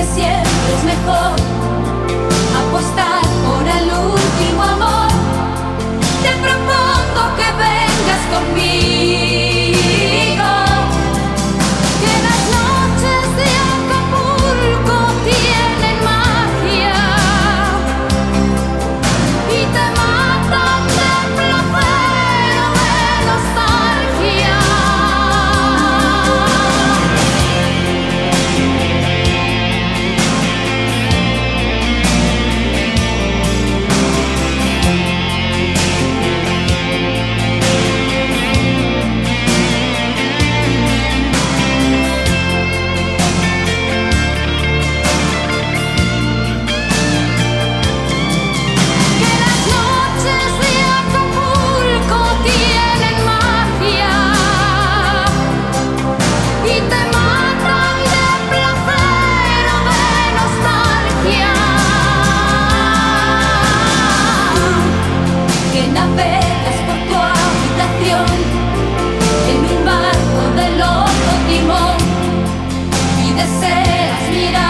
siempre es mejor apostar por el último amor. Te propongo que vengas conmigo, que las noches de Acapulco tienen magia y te matan de placer o de nostalgia. Que las noches de Acapulco tienen magia y te matan de placer o de nostalgia. Que navegas por tu habitación en un barco de loco timón y deseas mirar